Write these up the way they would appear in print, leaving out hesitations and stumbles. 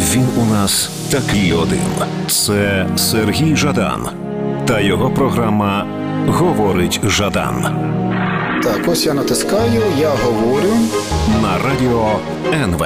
Він у нас такий один. Це Сергій Жадан та його програма «Говорить Жадан». Так, ось я натискаю, я говорю. На радіо НВ.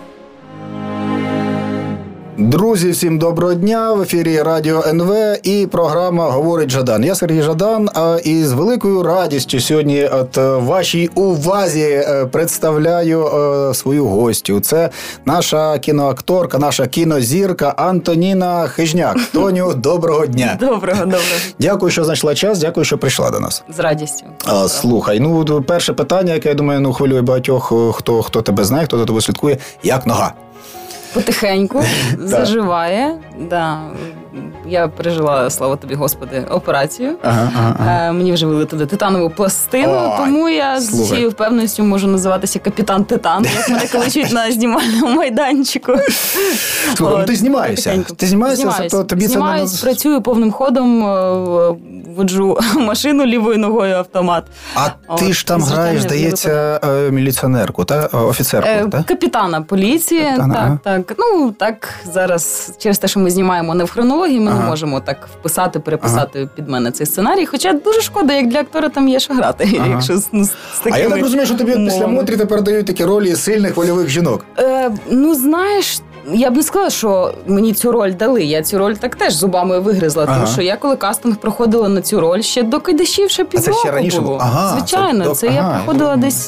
Друзі, всім доброго дня. В ефірі Радіо НВ і програма «Говорить Жадан». Я Сергій Жадан, і з великою радістю сьогодні вашій увазі представляю свою гостю. Це наша кіноакторка, наша кінозірка Антоніна Хижняк. Тоню, доброго дня. Доброго. Дякую, що знайшла час, дякую, що прийшла до нас. З радістю. Слухай, перше питання, яке, я думаю, хвилює багатьох, хто тебе знає, хто за тобою слідкує. Як нога? Потихеньку заживає. Да. Я пережила, слава тобі, Господи, операцію. Мені вживили туди титанову пластину, тому я з цією впевненістю можу називатися капітан Титан, як мене кличуть на знімальному майданчику. Слухай, ти знімаєшся? Ти знімаєшся? Знімаюсь, працюю повним ходом, воджу машину лівою ногою, автомат. А ти ж там граєш, здається, міліціонерку, офіцерку, так? Капітана поліції, так. Так, зараз через те, що ми знімаємо не в хронології, ми не можемо так вписати, переписати під мене цей сценарій. Хоча дуже шкода, як для актора там є що грати. Якщо з такими А я так розумію, що тобі після Мотрі тепер дають такі ролі сильних вольових жінок. Знаєш, я б не сказала, що мені цю роль дали. Я цю роль так теж зубами вигризла. Тому що я, коли кастинг проходила на цю роль, ще до Кайдашів ще півроку було. Звичайно, це я проходила десь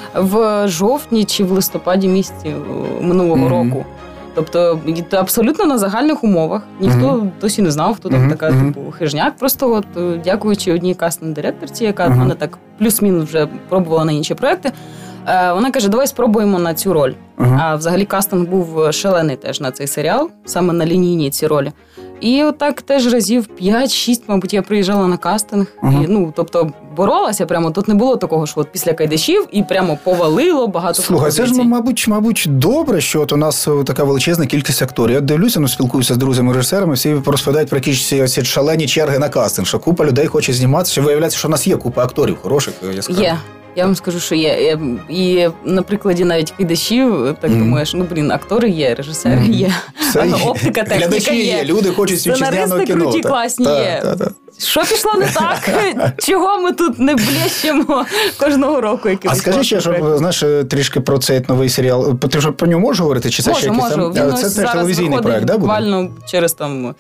в жовтні чи в листопаді місяці минулого року. Тобто абсолютно на загальних умовах. Ніхто досі не знав, хто там така Хижняк. Просто дякуючи одній кастинг-директорці, яка в мене так плюс-мінус вже пробувала на інші проекти, вона каже, давай спробуємо на цю роль. А взагалі кастинг був шалений теж на цей серіал, саме на лінійній ці ролі. І отак теж разів 5-6, мабуть, я приїжджала на кастинг. І, тобто боролася прямо. Тут не було такого, що от після Кайдашів і прямо повалило багато. Слухай, це ж, мабуть, добре, що от у нас така величезна кількість акторів. Я дивлюся, спілкуюся з друзями-режисерами, всі розповідають про якісь шалені черги на кастинг, що купа людей хоче зніматися, що виявляється, що у нас є купа акторів хороших, яскравих. Є. Я вам скажу, що є. І на прикладі навіть Кайдашів, так думаєш, актори є, режисери є, оптика, техніка є. Люди хочуть вітчизняного кіно. Сценаристи круті, класні є. Що пішло не так? Чого ми тут не блещемо кожного року? А скажи ще, знаєш, трішки про цей новий серіал. Ти вже про нього можеш говорити? Чи це ще якийсь там? Це теж телевізійний проект, так? Буквально через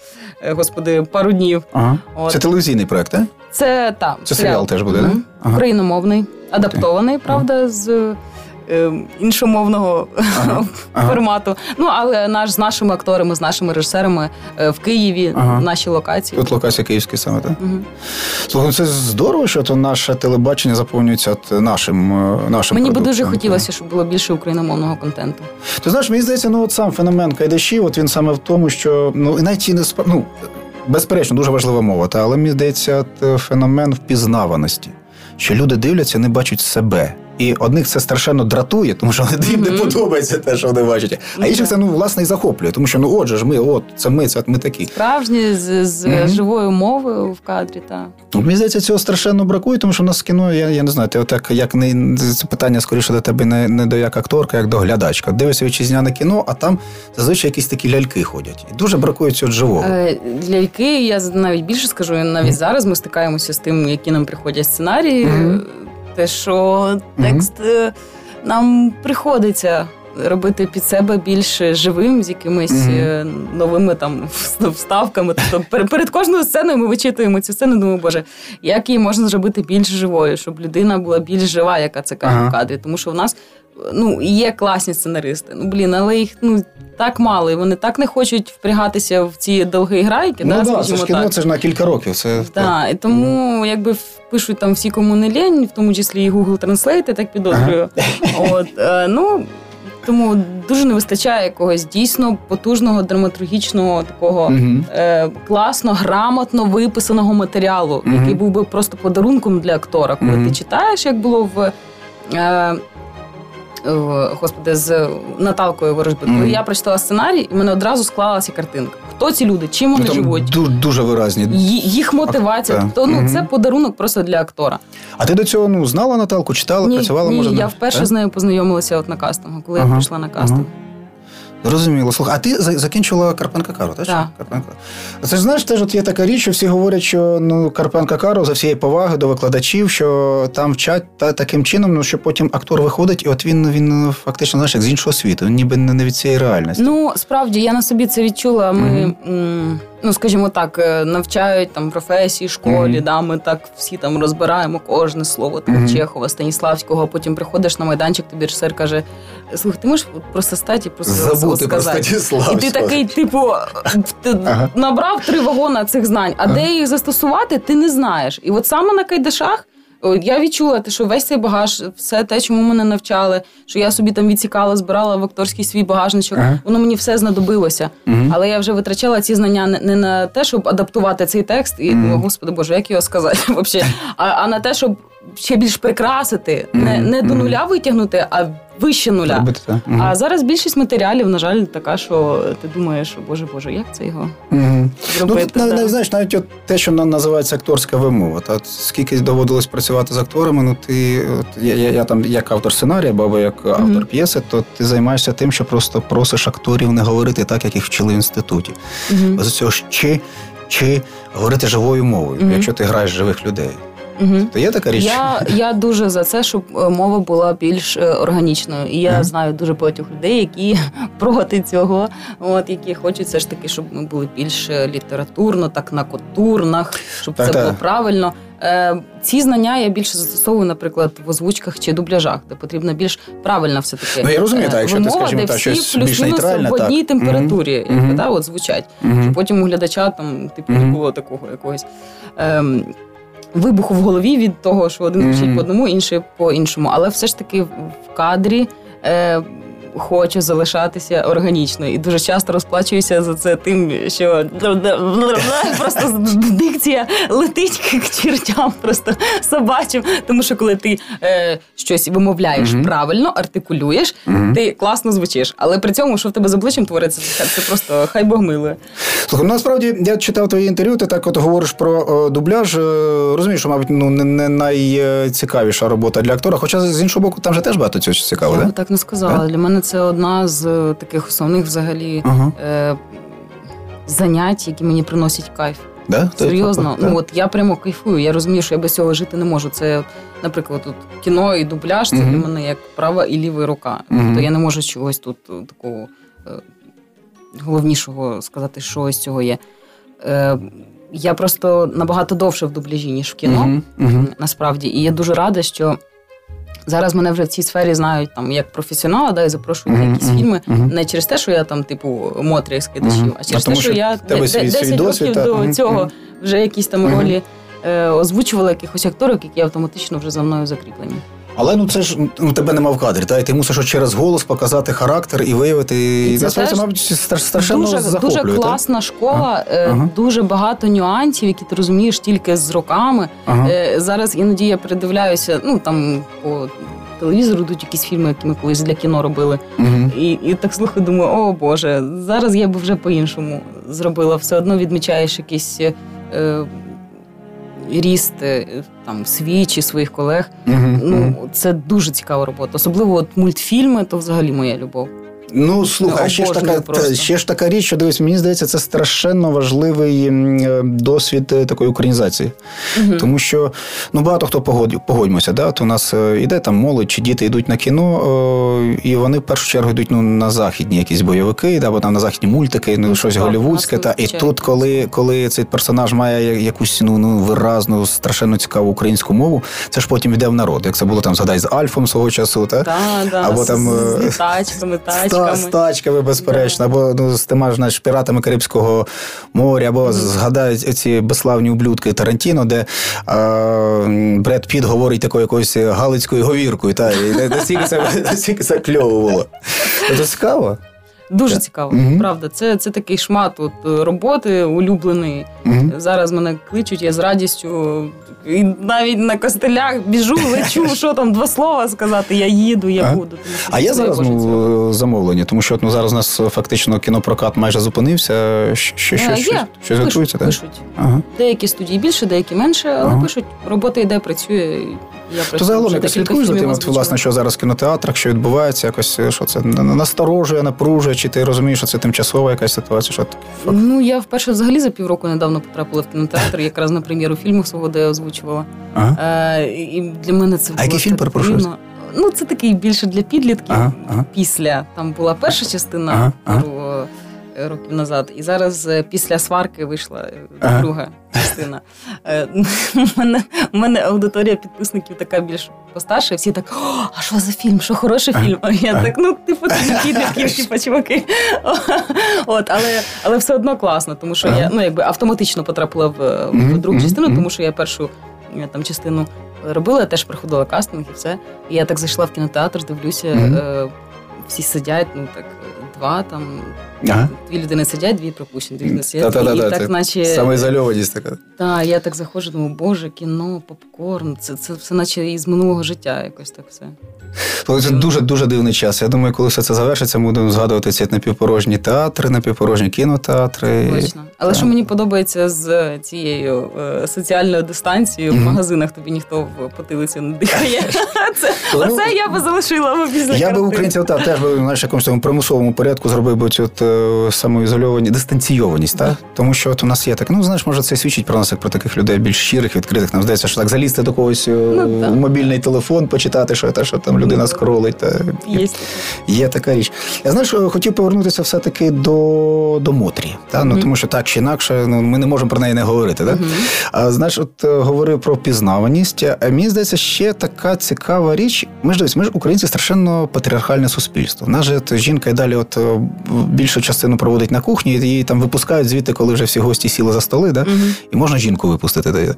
пару днів. Це телевізійний проект, так? Це серіал теж буде, так? Україномовний, адаптований, правда, з іншомовного формату. Але з нашими акторами, з нашими режисерами в Києві, наші локації. Тут локація київська саме, так? Слухай, це здорово, що то наше телебачення заповнюється нашим Мені би дуже хотілося, щоб було більше україномовного контенту. Ти знаєш, мені здається, сам феномен Кайдашів, він саме в тому, що, навіть безперечно, дуже важлива мова, але мені здається, феномен впізнаваності. Що люди дивляться, не бачать себе. І одних це страшенно дратує, тому що їм не подобається те, що вони бачать. А інших це, власне, і захоплює. Тому що, отже ж ми такі. Справжні, з живою мовою в кадрі, так. Мені здається, цього страшенно бракує, тому що в нас кіно, я не знаю, це питання скоріше до тебе не до як акторка, як до глядачка. Дивишся вітчизняне кіно, а там зазвичай якісь такі ляльки ходять. І дуже бракує цього живого. Ляльки, я навіть більше скажу, навіть зараз ми стикаємося з тим, які нам приходять сценарії. Те, що текст нам приходиться робити під себе більш живим, з якимись новими вставками. Тобто перед кожною сценою ми вичитуємо цю сцену, думаю, боже, як її можна зробити більш живою, щоб людина була більш жива, яка це каже в кадрі. Тому що в нас є класні сценаристи, але їх так мало, і вони так не хочуть впрягатися в ці довгі грайки. Це ж кіно, це ж на кілька років. І тому, пишуть там всі, кому не лінь, в тому числі і Google Translate, я так підозрюю. Тому дуже не вистачає якогось дійсно потужного, драматургічного, такого класно, грамотно виписаного матеріалу, який був би просто подарунком для актора. Коли ти читаєш, як було з Наталкою Ворожбит. Коли я прочитала сценарій, і мене одразу склалася картинка. Хто ці люди? Чим вони живуть? Дуже виразні. Їх мотивація. Це подарунок просто для актора. А ти до цього знала Наталку, читала, працювала? Ні, я вперше з нею познайомилася на кастингу, коли я прийшла на кастинг. Зрозуміло. Слухай, а ти закінчила Карпенка-Каро, так? Так. Це ж, знаєш, теж от є така річ, що всі говорять, що Карпенка-Каро, за всієї поваги до викладачів, що там вчать таким чином, що потім актор виходить, і от він фактично, знаєш, як з іншого світу, він ніби не від цієї реальності. Справді, я на собі це відчула. Ми, скажімо так, навчають там професії, школі, ми так всі там розбираємо кожне слово там, Чехова, Станіславського, а потім приходиш на майданчик, тобі режисер каже, слухай, ти можеш просто стати і просто сказати. І ти такий, набрав 3 вагона цих знань, а де їх застосувати, ти не знаєш. І от саме на Кайдашах я відчула, що весь цей багаж, все те, чому мене навчали, що я собі там відсікала, збирала в акторський свій багажничок, воно мені все знадобилося. Але я вже витрачала ці знання не на те, щоб адаптувати цей текст, і, Господи Боже, як його сказати взагалі, а на те, щоб ще більш прикрасити, не до нуля витягнути, а вище нуля. А зараз більшість матеріалів, на жаль, така, що ти думаєш, Боже, як це його зробити? Знаєш, навіть от те, що називається акторська вимова. Та скільки доводилось працювати з акторами, я там як автор сценарія, або як автор п'єси, то ти займаєшся тим, що просто просиш акторів не говорити так, як їх вчили в інституті. З цього чи говорити живою мовою, якщо ти граєш живих людей. То є така річ? Я дуже за це, щоб мова була більш органічною. І я знаю дуже багатьох людей, які проти цього, які хочуть все ж таки, щоб ми були більш літературно, так на котурнах, щоб це було правильно. Ці знання я більше застосовую, наприклад, в озвучках чи дубляжах, де потрібно більш правильно все-таки я розумію, якщо ти, скажімо так, щось більш нейтральне, в одній температурі звучать. Щоб потім у глядача там, не було такого якогось вибуху в голові від того, що один кричить по одному, інший по іншому. Але все ж таки в кадрі хочу залишатися органічно. І дуже часто розплачуюся за це тим, що просто дикція летить к чертям, просто собачим. Тому що коли ти щось вимовляєш правильно, артикулюєш, ти класно звучиш. Але при цьому, що в тебе з обличчям твориться, це просто хай Бог милує. Слухай, насправді, я читав твої інтерв'ю, ти так от говориш про дубляж. Розумієш, що, мабуть, не найцікавіша робота для актора, хоча, з іншого боку, там же теж багато цього цікавого, так? Я би так не сказала. Для мене це одна з таких основних взагалі занять, які мені приносять кайф. Да? Серйозно. Я прямо кайфую. Я розумію, що я без цього жити не можу. Це, наприклад, тут кіно і дубляж, це для мене як права і ліва рука. Тобто я не можу чогось тут такого головнішого сказати, що з цього є. Я просто набагато довше в дубляжі, ніж в кіно, насправді. І я дуже рада, що зараз мене вже в цій сфері знають там як професіонала, і запрошують на якісь фільми не через те, що я там типу Мотря з Кайдашів, а через те, що я 10 років до цього вже якісь там ролі озвучувала якихось акторів, які автоматично вже за мною закріплені. Але це ж тебе нема в кадрі, та? І ти мусиш через голос показати характер і виявити. І це мабуть, страшенно захоплює. Дуже класна школа, дуже багато нюансів, які ти розумієш тільки з роками. Зараз іноді я передивляюся, там по телевізору йдуть якісь фільми, які ми колись для кіно робили. І так слухаю, думаю, о Боже, зараз я б вже по-іншому зробила. Все одно відмічаєш якісь ріст там свій чи своїх колег. Це дуже цікава робота. Особливо от мультфільми, то взагалі моя любов. Слухай, ще ж така річ, що, дивись, мені здається, це страшенно важливий досвід такої українізації. Тому що, багато хто погодьмося, да? От у нас іде там молодь, чи діти йдуть на кіно, і вони в першу чергу йдуть на західні якісь бойовики, або там на західні мультики, щось голлівудське. І тут, коли цей персонаж має якусь виразну, страшенно цікаву українську мову, це ж потім йде в народ. Як це було там, згадай, з Альфом свого часу, або там з тачками, з тачками, безперечно, або з тими ж піратами Карибського моря, або згадають ці безславні ублюдки Тарантіно, де Бред Піт говорить такою якоюсь галицькою говіркою, і настільки це кльово було. Це цікаво? Дуже цікаво, правда. Це такий шмат роботи улюблений. Зараз мене кличуть, я з радістю і навіть на костелях біжу, лечу, що там 2 слова сказати, я їду, я буду. А є зараз замовлення? Тому що зараз у нас фактично кінопрокат майже зупинився. Щось готується? Пишуть. Деякі студії більше, деякі менше, але пишуть. Робота йде, працює. То загалом якось слідкуєш за тим, власне, що зараз в кінотеатрах, що відбувається, якось, що це насторожує, напружує, чи ти розумієш, що це тимчасова якась ситуація? Що Ну, я вперше взагалі за півроку недавно потрапила в кінотеатр, якраз на прем'єру фільму свого, де я озвучувала. І для мене це було... А який фільм, перепрошую? Ну, це такий більше для підлітків. Після. Там була перша частина років назад. І зараз після сварки вийшла друга частина. У мене аудиторія підписників така більш постарша, і всі так, а що за фільм, що хороший фільм? А я так, типу, це підлітків, типу, чуваки. Але все одно класно, тому що я, автоматично потрапила в другу частину, тому що я першу там частину робила, я теж проходила кастинг і все. І я так зайшла в кінотеатр, дивлюся, всі сидять, два там, дві людини сидять, дві пропущені, дві людини сидять. І так, наче... Самоізольованість така. Так, я так заходжу, думаю, боже, кіно, попкорн, це все наче із минулого життя якось так все. Це дуже-дуже дивний час. Я думаю, коли все це завершиться, ми будемо згадувати ці напівпорожні театри, напівпорожні кінотеатри. Точно. Але що мені подобається з цією соціальною дистанцією, в магазинах тобі ніхто в потилицю не дихає. Оце я би залишила після картини. Я би українців теж би в якомусь примусовому порядку зробив би цю самоізольованість, дистанційованість. Тому що у нас є так, може це свідчить про нас, як про таких людей більш щирих, відкритих. Нам здається, що так залізти до когось в мобільний телефон, почитати, що там людина скролить. Є така річ. Я, хотів повернутися все-таки до Мотрі. Тому що так чи інакше, ми не можемо про неї не говорити. Говорив про впізнаваність. Мені здається, ще така цікава річ. Ми ж українці страшенно патріархальне суспільство. В нас же жінка і далі більшу частину проводить на кухні, і її там випускають звідти, коли вже всі гості сіли за столи, і можна жінку випустити.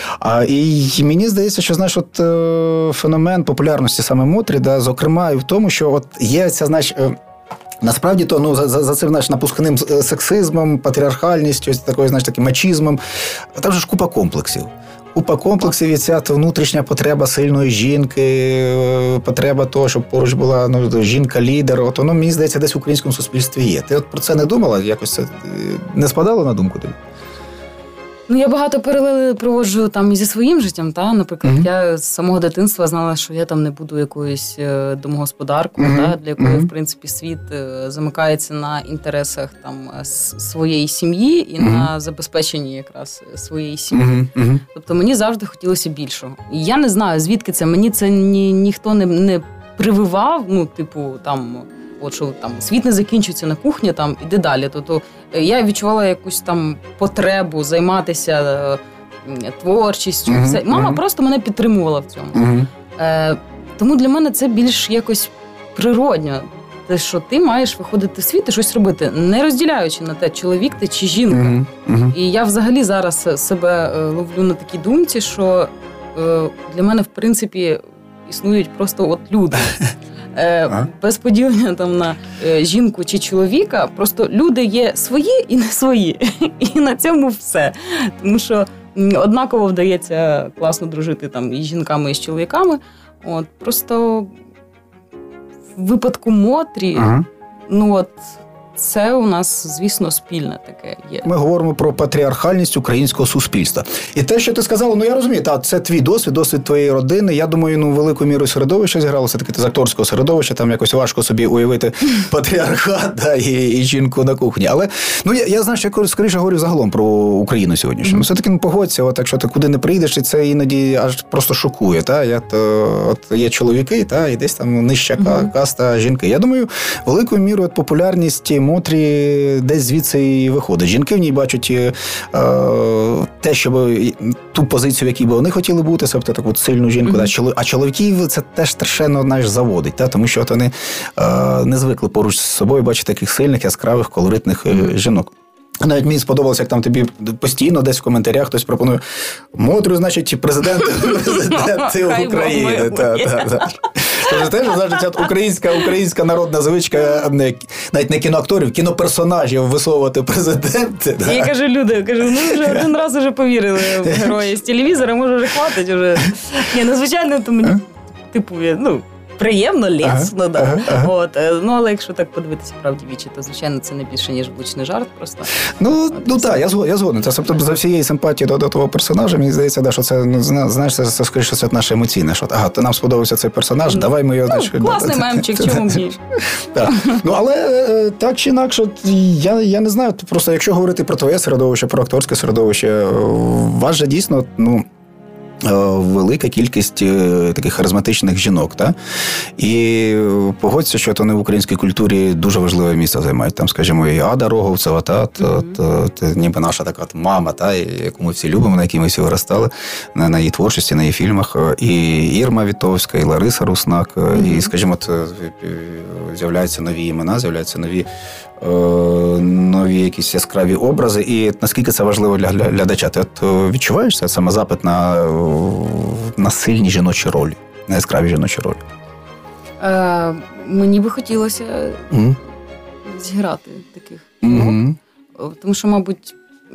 І мені здається, що феномен популярності саме Мотрі, зокрема, і в тому, що є ця, насправді, то за цим напускним сексизмом, патріархальністю, такою, таким мачізмом, там же ж купа комплексів. Купа комплексів і ця внутрішня потреба сильної жінки, потреба того, щоб поруч була жінка-лідер. Воно, мені здається, десь в українському суспільстві є. Ти про це не думала? Якось це не спадало на думку тобі? Я багато паралелей проводжу там і зі своїм життям. Наприклад, я з самого дитинства знала, що я там не буду якоюсь домогосподаркою, для якої, в принципі, світ замикається на інтересах там своєї сім'ї і на забезпеченні якраз своєї сім'ї. Тобто мені завжди хотілося більшого. І я не знаю, звідки це. Мені це ніхто не прививав, що там світ не закінчується на кухні, там іди далі. Тобто я відчувала якусь там потребу займатися творчістю. Мама просто мене підтримувала в цьому. Тому для мене це більш якось природньо. Те, що ти маєш виходити в світ і щось робити, не розділяючи на те, чоловік ти чи жінка. І я взагалі зараз себе ловлю на такій думці, що для мене, в принципі, існують просто люди. Без поділення там на жінку чи чоловіка, просто люди є свої і не свої. І на цьому все. Тому що однаково вдається класно дружити там і з жінками, і з чоловіками. Просто в випадку Мотрі, це у нас, звісно, спільне таке є. Ми говоримо про патріархальність українського суспільства. І те, що ти сказала, я розумію, це твій досвід твоєї родини. Я думаю, великою мірою середовище зігралося, таке з акторського середовища, там якось важко собі уявити патріархат і жінку на кухні. Але, я знаю, що я скоріше говорю загалом про Україну сьогоднішню. Все-таки, погодься, якщо ти куди не прийдеш, і це іноді аж просто шокує. Є чоловіки, і десь там нижча каста жінки. Я думаю, великою мірою популярність Мотрі десь звідси і виходить. Жінки в ній бачать те, щоб ту позицію, в якій би вони хотіли бути, тобто таку сильну жінку. А чоловіків це теж страшенно, заводить, тому що вони не звикли поруч з собою бачити таких сильних, яскравих, колоритних жінок. Навіть мені сподобалося, як там тобі постійно десь в коментарях хтось пропонує Мотрю, значить, президент України. Це теж, українська народна звичка, навіть не кіноакторів, кіноперсонажів висовувати президенти. Я кажу, вже один раз вже повірили в герої з телевізора, може вже хватить вже. Звичайно, то мені, приємно, лесно, да. От, ну, але якщо так подивитися правді вічі, то, звичайно, це не більше, ніж влучний жарт просто. Ну так, я згоден. Це, тобто, за всієї симпатії до того персонажа, мені здається, да, що це, ну, знаєш, це скоріше, це наше емоційне, що, то нам сподобався цей персонаж, давай ми його... Класний мемчик, чому б. Ну, але так чи інакше, я не знаю, просто якщо говорити про твоє середовище, про акторське середовище, у вас же дійсно, ну, велика кількість таких харизматичних жінок, та? І погодься, що вони в українській культурі дуже важливе місце займають. Там, скажімо, і Ада Роговцева, та, ніби наша така мама, та, яку ми всі любимо, на якій ми всі виростали, на її творчості, на її фільмах. І Ірма Вітовська, і Лариса Руснак, і, скажімо, з'являються нові імена, з'являються нові якісь яскраві образи. І наскільки це важливо для глядача? Ти відчуваєш це саме запит на сильні жіночі ролі, на яскраві жіночі ролі? Мені би хотілося зіграти таких. Тому що, мабуть,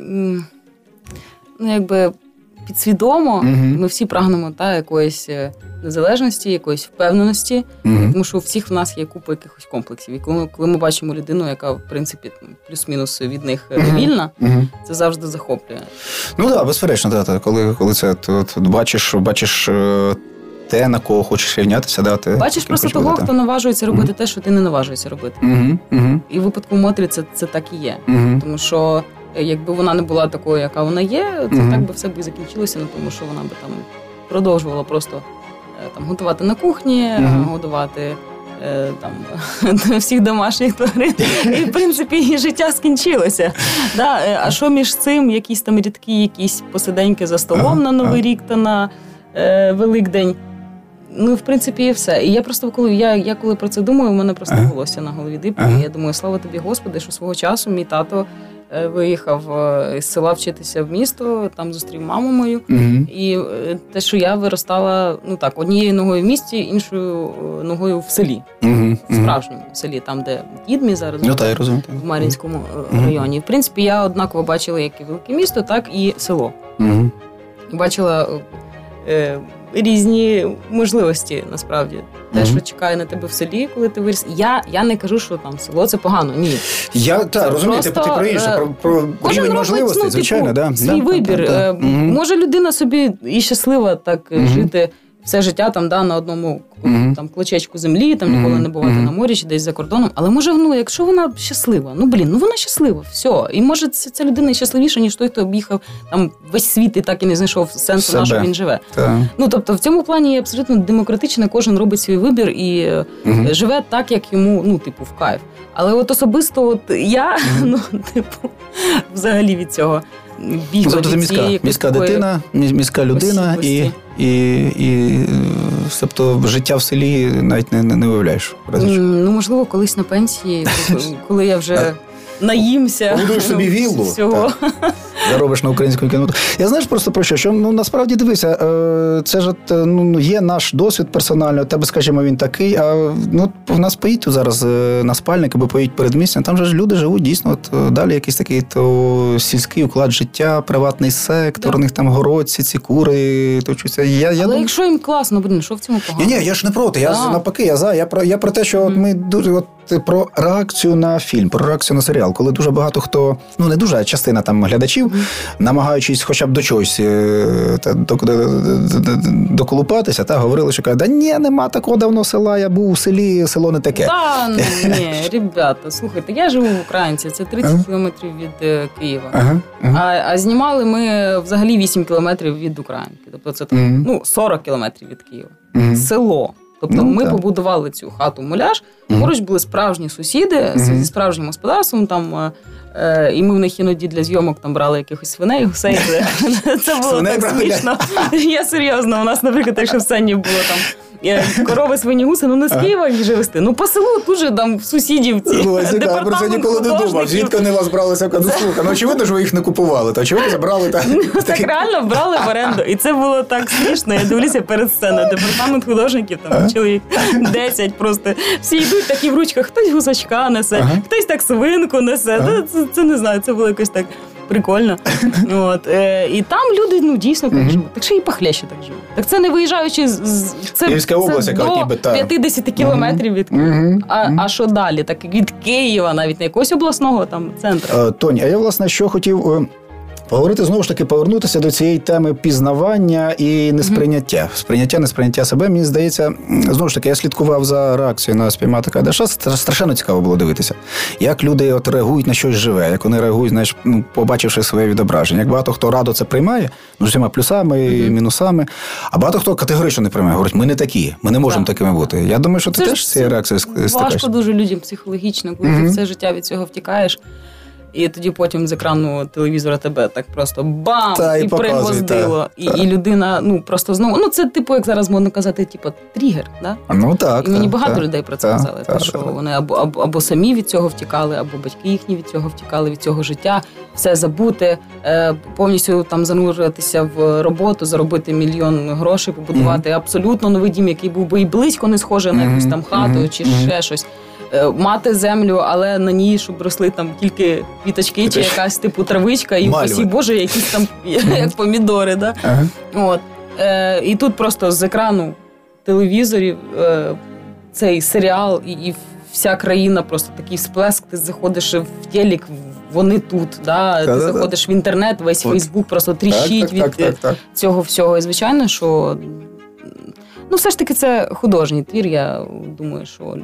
ну, якби підсвідомо ми всі прагнемо якоїсь незалежності, якоїсь впевненості, тому що у всіх в нас є купа якихось комплексів. І коли ми бачимо людину, яка, в принципі, плюс-мінус від них вільна, це завжди захоплює. Ну так, безперечно, коли це бачиш те, на кого хочеш рівнятися. Бачиш просто того, хто наважується робити те, що ти не наважуєшся робити. І в випадку Мотрі це так і є. Тому що якби вона не була такою, яка вона є, це так би все б і закінчилося, тому що вона би там продовжувала просто там готувати на кухні, годувати там всіх домашніх тварин. І, в принципі, її життя скінчилося. Да? А що між цим? Якісь там рідкі, якісь посиденьки за столом на Новий рік та на Великдень. Ну, в принципі, і все. І я просто, коли про це думаю, у мене просто волосся на голові дибає. Я думаю, слава тобі, Господи, що свого часу мій тато виїхав з села вчитися в місто, там зустрів маму мою. І те, що я виростала, ну так, однією ногою в місті, іншою ногою в селі. В справжньому селі, там, де дід мій зараз, в Мар'їнському районі. В принципі, я однаково бачила як і велике місто, так і село. Бачила різні можливості, насправді. Те, що чекає на тебе в селі, коли ти виріс. Я не кажу, що там село – це погано. Ні. Розумію, ти про інше, про рівень можливостей, звичайно. Свій вибір. Може людина собі і щаслива так жити все життя там, на одному там клочечку землі, там ніколи не бувати на морі чи десь за кордоном. Але може, якщо вона щаслива, вона щаслива, все. І може ця людина щасливіша, ніж той, хто об'їхав там весь світ і так і не знайшов сенсу, на що він живе. Ну, тобто, в цьому плані абсолютно демократично, кожен робить свій вибір і живе так, як йому, в кайф. Але от особисто я, взагалі від цього бігла від цієї міська дитина, міська людина і тобто життя в селі навіть не уявляєш. Можливо, колись на пенсії, коли я вже наїмся. Будуєш собі віллу. Всього. Заробиш на українську кіно. Я знаєш просто про що насправді дивися, це ж є наш досвід персональний, у тебе, скажімо, він такий, а в нас поїдь зараз на Спальник, або поїдь передмістя, там же ж люди живуть дійсно, далі якийсь такий сільський уклад життя, приватний сектор, у них там городці, ці кури, точуться. Але якщо їм класно, що в цьому погано? Ні, я ж не проти, навпаки, я за. Я про те, що ми дуже, про реакцію на фільм, про реакцію на серіал, коли дуже багато хто, не дуже, а частина там глядачів, намагаючись хоча б до чогось доколупатися, говорили, що кажуть, нема такого давно села, я був у селі, село не таке. Ні, ребята, слухайте, я живу в Українці, це 30 кілометрів від Києва, а знімали ми взагалі 8 кілометрів від Українки, тобто це 40 кілометрів від Києва, село. Тобто ми побудували цю хату-муляж, поруч були справжні сусіди зі справжнім господарством, там, і ми в них іноді для зйомок там брали якихось свиней, гусей. Це було так смішно. Я серйозно, у нас, наприклад, якщо в сцені було там корови, свині, гуси, не з Києва їх же вести. По селу тут же там сусідів ці департамент про це ніколи не думав. Звідки вони вас бралися в кадуслуха? Очевидно, що ви їх не купували. Та очевидно, забрали. Так реально брали в оренду. І це було так смішно. Я дивлюся перед сценою. Департамент художників, там чоловік 10 просто. Всі йдуть такі в ручках. Хтось гусачка несе, хтось так свинку несе. Це не знаю, це було якось так прикольно. І там люди, дійсно так живуть. Так що і похлеще так живуть. Так це не виїжджаючи Київська область, яка ніби до 50 кілометрів від Києва. А що далі? Так від Києва, навіть не якогось обласного там центру. Тонь, а я, власне, що хотів поговорити, знову ж таки, повернутися до цієї теми пізнавання і несприйняття. Несприйняття себе, мені здається, знову ж таки, я слідкував за реакцією на «Спіймати Кайдаша». Страшенно цікаво було дивитися, як люди реагують на щось живе, як вони реагують, знаєш, побачивши своє відображення. Як багато хто радо це приймає, з усіма плюсами і мінусами, а багато хто категорично не приймає. Говорить, ми не такі, ми не можемо такими бути. Я думаю, що ти теж з цією реакцією стикаєшся. Важко дуже людям психологічно, коли ти все життя від цього втікаєш. І тоді потім з екрану телевізора тебе так просто бам! І пригвоздило. І людина, просто знову... це, як зараз модно казати, тригер, да? Так. І мені багато людей про це казали. Що вони або самі від цього втікали, або батьки їхні від цього втікали, від цього життя. Все забути, повністю там зануритися в роботу, заробити мільйон грошей, побудувати абсолютно новий дім, який був би і близько не схожий на якусь там хату чи ще щось. Мати землю, але на ній, щоб росли там тільки квіточки чи якась типу травичка, і упасі Боже, якісь там як помідори. Да? І тут просто з екрану телевізорів цей серіал і вся країна просто такий всплеск, ти заходиш в телек, вони тут, да? Ти заходиш в інтернет, весь Фейсбук просто тріщить від цього всього. І звичайно, що все ж таки це художній твір, я думаю, що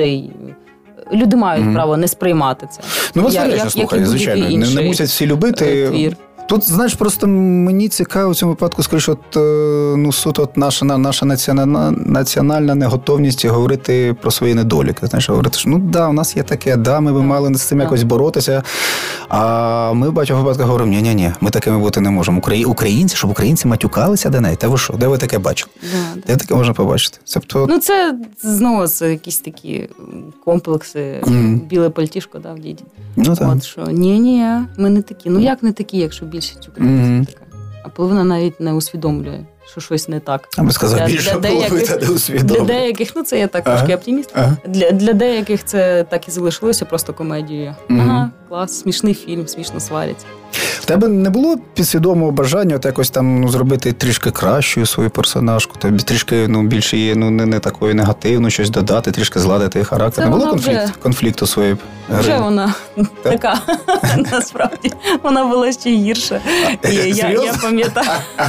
люди мають право не сприймати це. Слухай, звичайно, не мусять всі любити. Твір. Тут, знаєш, просто мені цікаво в цьому випадку, скоріше, суто наша національна неготовність говорити про свої недоліки. Знаєш, говорити, що у нас є таке, ми би мали з цим якось боротися, а ми в багатьох випадках говоримо, ні, ми такими бути не можемо. Українці, щоб українці матюкалися до неї, та ви що, де ви таке бачите? Де таке можна побачити? Це знову якісь такі комплекси, біле пальтішко, в діді. Що ні, ми не такі. Як не такі, якщо більшість українців така. А половина навіть не усвідомлює, що щось не так. А би сказав, більше половина не усвідомлює. Для деяких, це я так трошки оптиміст, для деяких це так і залишилося просто комедією. Клас, смішний фільм, смішно сваряться. В тебе не було підсвідомого бажання якось там зробити трішки кращою свою персонажку, тобі трішки більше її не такою негативною, щось додати, трішки зладити характер? Не було конфлікту своєї гри? Вже вона така, насправді. Вона була ще гірша. Я пам'ятаю.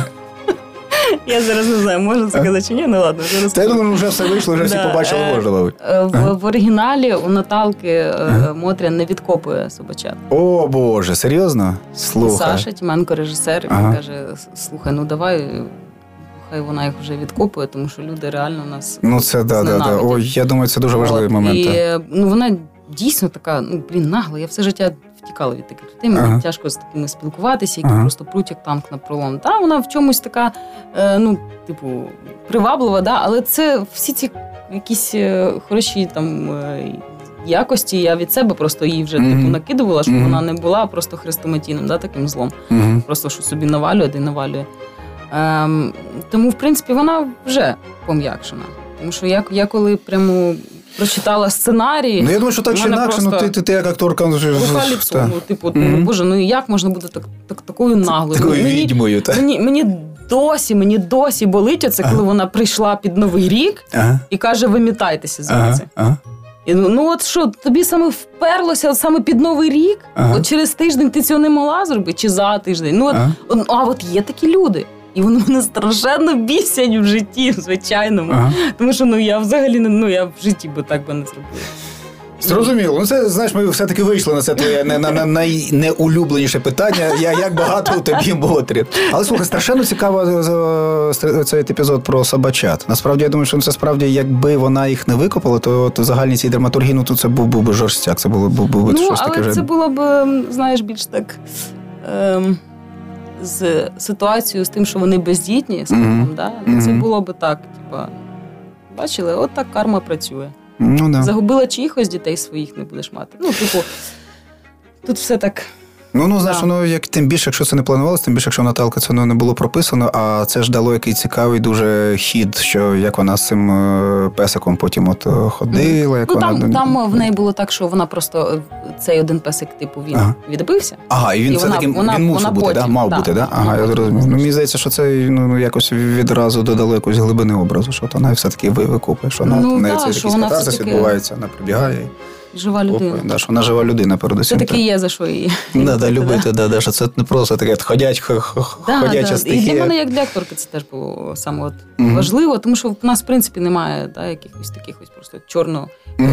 Я зараз не знаю, можна це казати чи ні, ладно. Я думаю, вже все вийшло, вже всі побачили, можна ловити. В оригіналі у Наталки Мотря не відкопує собачат. О, Боже, серйозно? Слухай. Саша Тіменко, режисер, каже, слухай, давай, хай вона їх вже відкопує, тому що люди реально нас зненавидять. Ой, я думаю, це дуже важливий момент. І вона дійсно така, нагла, я все життя втікала від таких людей, мені тяжко з такими спілкуватися, які просто пруть як танк на пролом. Вона в чомусь така, приваблива, але це всі ці якісь хороші там якості, я від себе просто їй вже накидувала, щоб вона не була просто хрестоматійним, таким злом. Просто що собі навалює. Тому, в принципі, вона вже пом'якшена. Тому що я коли прямо прочитала сценарій. Я думаю, що так чи інакше, ти як акторка. Рука ліцо, Боже, як можна бути такою наглою? Такою відьмою, так? Мені досі болить оце, коли вона прийшла під Новий рік і каже, вимітайтеся звідси. І, що, тобі саме вперлося саме під Новий рік? От через тиждень ти цього не могла зробити? Чи за тиждень? От є такі люди. І вони мене страшенно бісять в житті, звичайному. Тому що, я взагалі, я в житті би так би не зробила. Зрозуміло. Це, знаєш, ми все-таки вийшли на це твоє найнеулюбленіше питання. Як багато у тобі Мотрі. Але, слухай, страшенно цікаво цей епізод про собачат. Насправді, я думаю, що це справді, якби вона їх не викопала, то в загальній цій драматургії, то це був би жорстяк. Це було б щось таке вже. Але це було б, знаєш, більш так... з ситуацією, з тим, що вони бездітні, це було б так, бачили, от так карма працює. Загубила чиїхось дітей своїх не будеш мати. Тут все так Знаєш, воно як тим більше, якщо це не планувалося, тим більше, якщо Наталка це не було прописано, а це ж дало який цікавий дуже хід, що як вона з цим песиком потім от ходила. Як там в неї було так, що вона просто, цей один песик, типу, він відбився. І він все-таки, він мусив бути, потім, мав бути, да? Я зрозумів. Мені здається, що це якось відразу додало якусь глибини образу, що вона все-таки викупає, що вона це якийсь катарсис відбувається, вона прибігає. Жива людина. Да, що вона жива людина передусім. Це таки є за що її. Любити, що це не просто таке ходяча стихія. І для мене, як для акторки, це теж було саме важливо, тому що в нас, в принципі, немає якихось таких просто чорного.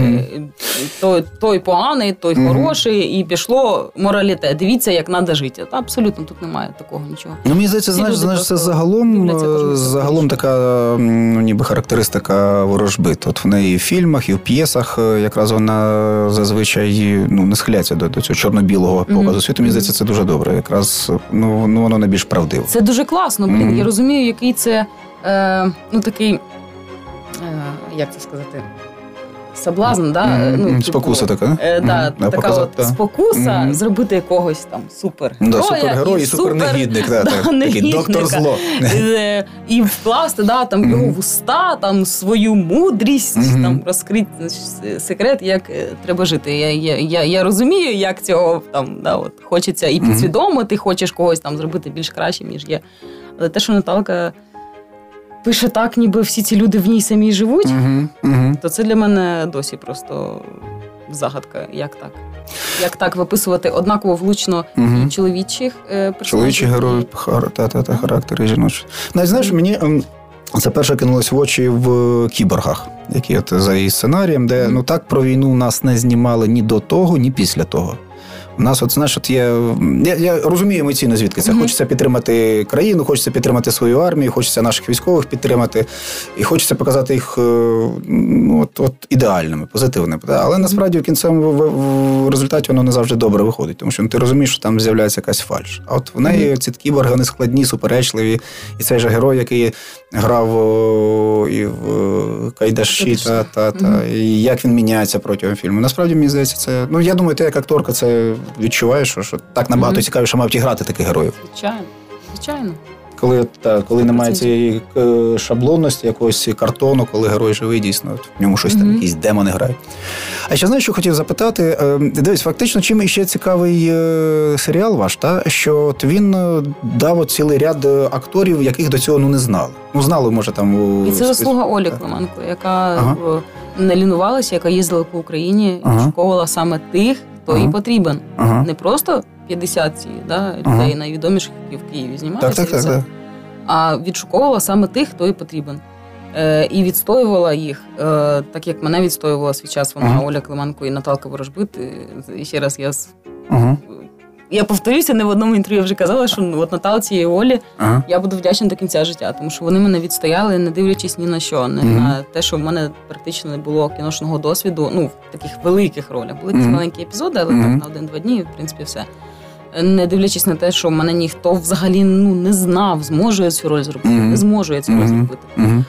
Той поганий, той хороший, і пішло моралітет. Дивіться, як треба жити. Абсолютно, тут немає такого нічого. Мені здається, знаєш, це загалом така ніби характеристика ворожбит. От в неї в фільмах і в п'єсах якраз вона зазвичай не схиляється до цього чорно-білого показу світу. Мені здається, це дуже добре. Якраз воно найбільш правдиво. Це дуже класно. Я розумію, який це такий, як це сказати, соблазн, спокуса така, така от спокуса зробити якогось там супергерой і супернегідник, такий доктор зло. І вкласти там його в уста, там свою мудрість, там розкрити секрет, як треба жити. Я розумію, як цього хочеться і підсвідомо, ти хочеш когось там зробити більш кращим, ніж є. Але те, що Наталка пише так, ніби всі ці люди в ній самі живуть, то це для мене досі просто загадка. Як так? Як так виписувати однаково влучно і чоловічих персонажів? Чоловічі герої, характери жіночі. Навіть, знаєш, мені це перше кинулось в очі в «Кіборгах», які от за її сценарієм, де так про війну нас не знімали ні до того, ні після того. У нас, я розумію емоційно, звідки це. Хочеться підтримати країну, хочеться підтримати свою армію, хочеться наших військових підтримати, і хочеться показати їх ідеальними, позитивними. Але насправді в кінцевому результаті воно не завжди добре виходить, тому що ти розумієш, що там з'являється якась фальш. А от в неї ці кіборги, вони складні, суперечливі, і цей же герой, який грав і в Кайдаші, і як він міняється протягом фільму. Насправді, мені здається, це... я думаю, ти як акторка це відчуваєш, що так набагато цікавіше мав грати таких героїв. Звичайно. Коли немає цієї шаблонності, якогось картону, коли герой живий, дійсно, в ньому щось там, якісь демони грають. А ще знаєш, що хотів запитати? Дивись, фактично, чим іще цікавий серіал ваш, що він дав цілий ряд акторів, яких до цього не знали. Знали, може, там... І це заслуга Олі Клименко, яка не лінувалася, яка їздила по Україні і шуковувала саме тих, хто їй потрібен. Не просто 50 людей найвідоміших, які в Києві знімаються, а відшуковувала саме тих, хто їй потрібен. І відстоювала їх, так як мене відстоювала свій час вона, Оля Клименко і Наталка Ворожбит. І ще раз я повторюся, не в одному інтерв'ю вже казала, що от Наталці і Олі я буду вдячна до кінця життя, тому що вони мене відстояли, не дивлячись ні на що, не на те, що в мене практично не було кіношного досвіду, в таких великих ролях. Були якісь маленькі епізоди, але так на 1-2 дні, в принципі, все. Не дивлячись на те, що мене ніхто взагалі не знав, зможу я цю роль зробити, не зможу я цю роль зробити.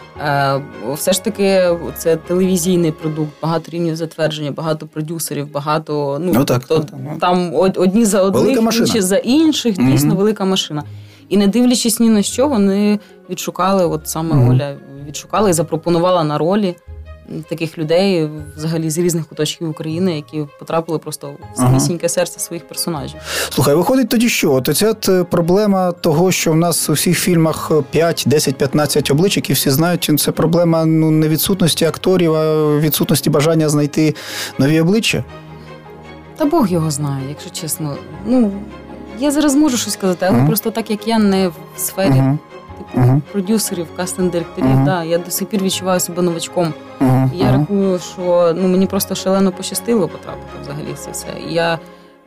Все ж таки, це телевізійний продукт, багато рівнів затвердження, багато продюсерів, багато... Там одні за одних, інші за інших, дійсно велика машина. І не дивлячись ні на що, вони відшукали, от саме Оля відшукала і запропонувала на ролі таких людей взагалі з різних куточків України, які потрапили просто в самісіньке серце своїх персонажів. Слухай, виходить тоді що? От ця проблема того, що в нас у всіх фільмах 5, 10, 15 облич, які всі знають, це проблема не відсутності акторів, а відсутності бажання знайти нові обличчя? Та Бог його знає, якщо чесно. Я зараз можу щось сказати, але просто так, як я не в сфері продюсерів, кастинг-директорів, я до сих пір відчуваю себе новачком. Я рахую, що мені просто шалено пощастило потрапити взагалі в це все. Я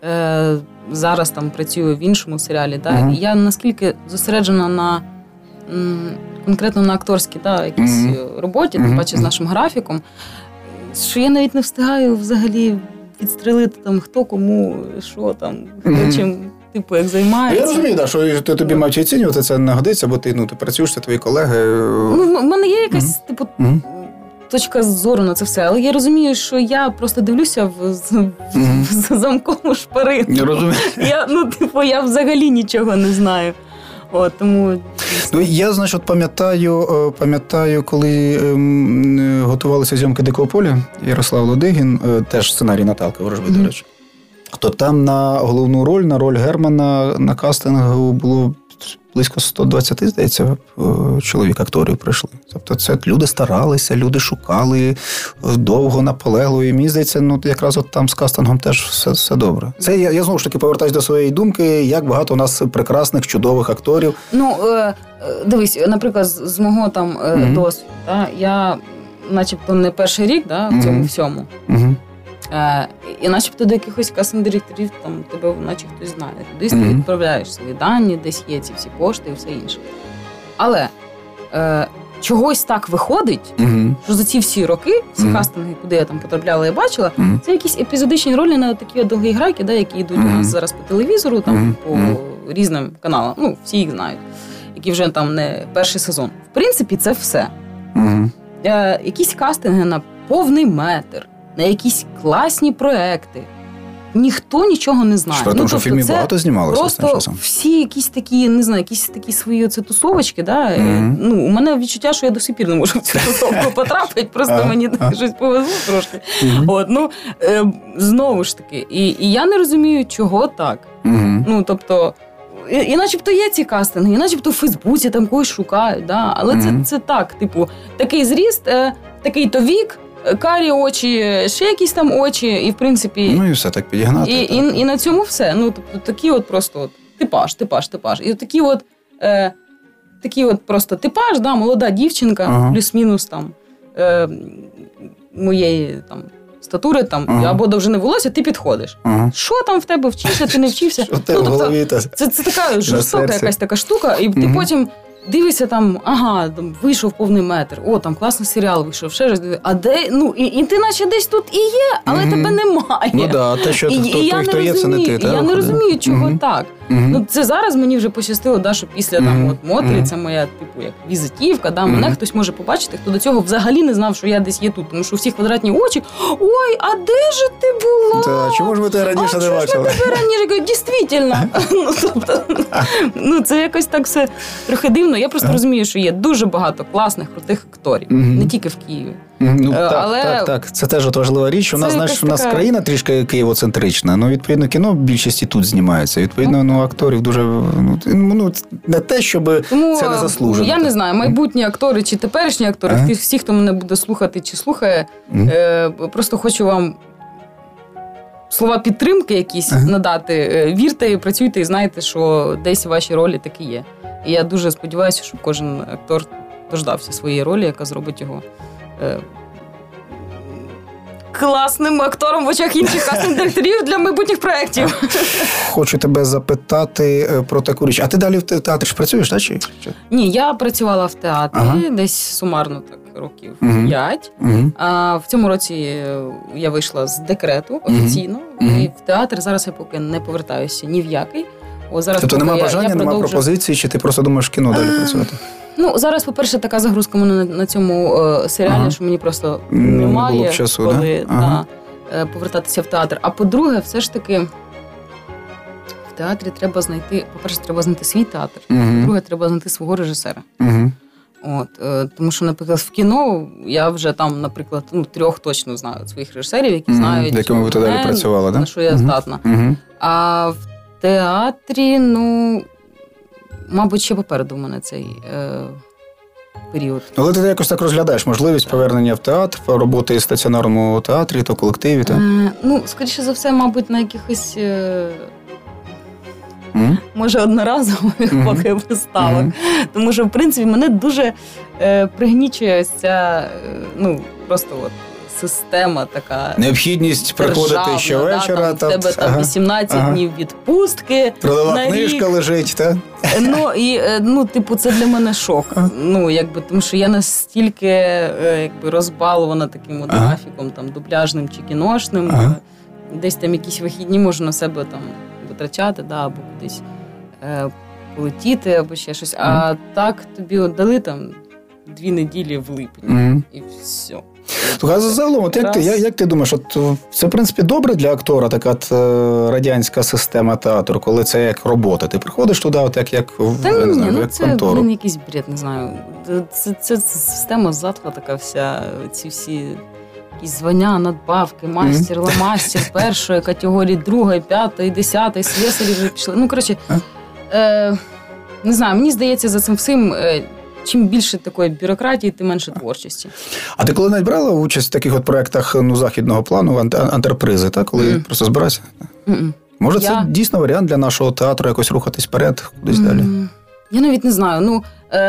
зараз там працюю в іншому серіалі, і я наскільки зосереджена на конкретно на акторській якійсь роботі, тим паче з нашим графіком, що я навіть не встигаю взагалі відстрелити там хто кому, що там, хто чим як займається. Я розумію, що тобі мають оцінювати, це не годиться, бо ти працюєш, це твої колеги. У мене є якась, точка зору на це все. Але я розумію, що я просто дивлюся в замкову шпарину. Я розумію. Я взагалі нічого не знаю. Тому... Я, значить, пам'ятаю, коли готувалися зйомки «Дикого поля», Ярослав Лодигін, теж сценарій Наталки Ворожби, до речі, то там на головну роль, на роль Германа на кастингу було близько 120, здається, чоловік акторів прийшли. Тобто це люди старалися, люди шукали довго, наполегливо. І мені здається, якраз от там з кастингом теж все добре. Це я знову ж таки повертаюсь до своєї думки, як багато у нас прекрасних, чудових акторів. Дивись, наприклад, з мого там досвіду, я начебто не перший рік в цьому всьому. І начебто до якихось кастинг-директорів там тебе наче хтось знає. Кудись ти відправляєш свої дані, десь є ці всі кошти і все інше. Але чогось так виходить, що за ці всі роки, всі кастинги, куди я там потрапляла і бачила, це якісь епізодичні ролі на такі довгі грайки, які йдуть у нас зараз по телевізору, там по різним каналам. Всі їх знають, які вже там не перший сезон. В принципі, це все. Якісь кастинги на повний метр, на якісь класні проекти. Ніхто нічого не знає. Тому що в фільмі багато знімалося останнім часом. Всі якісь такі, не знаю, якісь такі свої тусовочки, у мене відчуття, що я до сих пір не можу в цю тусовку потрапити, просто мені щось повезло трошки. Знову ж таки, і я не розумію, чого так. Тобто, і начебто є ці кастинги, і начебто в Фейсбуці там когось шукають, але це так, такий зріст, такий-то вік, карі очі, ще якісь там очі, і в принципі... і все так підігнати. І на цьому все. Тобто такі просто типаж. І такий просто типаж, молода дівчинка, плюс-мінус там моєї там статури, там, або довжини волосся, ти підходиш. Що там в тебе вчився, ти не вчився? Це така жорстока якась така штука, і ти потім... Дивишся там, вийшов повний метр, там класний серіал вийшов, ще раз, а де, і ти наче десь тут і є, але тебе немає. Те, що хто є, це не ти. І я не розумію, чого так. Це зараз мені вже пощастило, що після Мотрі, це моя, як візитівка, мене хтось може побачити, хто до цього взагалі не знав, що я десь є тут, тому що у всіх квадратні очі, ой, а де ж ти була? Чому ж ви тебе раніше не бачили? А чому ж тебе раніше? Кажу, дійсно. Це якось так все трохи дивно. Я просто розумію, що є дуже багато класних, крутих акторів. Не тільки в Києві. Так. Це теж важлива річ. У нас країна трішки києвоцентрична. Відповідно, кіно в більшості тут знімається. Відповідно, акторів дуже... не те, щоб це не заслужено. Я не знаю, майбутні актори чи теперішні актори, всі, хто мене буде слухати чи слухає, просто хочу вам слова підтримки якісь надати. Вірте і працюйте, і знайте, що десь ваші ролі такі є. І я дуже сподіваюся, що кожен актор дождався своєї ролі, яка зробить його класним актором в очах інших кастинг-директорів для майбутніх проєктів. Хочу тебе запитати про таку річ. А ти далі в театрі ж працюєш, так? Чи? Ні, я працювала в театрі десь сумарно років 5. А в цьому році я вийшла з декрету офіційно. І в театр зараз я поки не повертаюся ні в який. Тобто нема бажання, нема пропозиції, чи ти просто думаєш в кіно далі працювати? Зараз, по-перше, така загрузка в мене на цьому серіалі, що мені просто немає часу, коли повертатися в театр. А по-друге, все ж таки в театрі треба знайти, по-перше, треба знайти свій театр, по-друге, треба знайти свого режисера. Тому що, наприклад, в кіно я вже там, наприклад, 3 точно знаю своїх режисерів, які знають, якими ви далі працювали, на що я здатна. А в театрі, мабуть, ще попереду в мене цей період. Але ти якось так розглядаєш можливість повернення в театр, роботи в стаціонарному театрі, то колективі? Скоріше за все, мабуть, на якихось, може, одноразових поки виставах. Тому що, в принципі, мене дуже пригнічує ось ця, просто система така. Необхідність приходити щовечора. В тебе там 18 днів відпустки. Трудова книжка лежить, так? Це для мене шок. Тому що я настільки розбалована таким графіком там дубляжним чи кіношним. Десь там якісь вихідні можу на себе там витрачати, або кудись полетіти, або ще щось. А так тобі дали там 2 неділі в липні. І все. А загалом, як ти думаєш, от це, в принципі, добре для актора, така от радянська система театру, коли це як робота? Ти приходиш туди, от як це контору? Якийсь бред, не знаю. Це система затхла така вся, ці всі якісь звання, надбавки, мастер, ламастер, першої категорії, другої, п'ятої, десятої, слесарі вже пішли. Ну, коротше, не знаю, мені здається, за цим всім, чим більше такої бюрократії, тим менше творчості. А ти коли-небудь брала участь в таких от проєктах західного плану, антрепризи, так? Коли просто збирався? Може, це дійсно варіант для нашого театру якось рухатись вперед, кудись далі? Я навіть не знаю.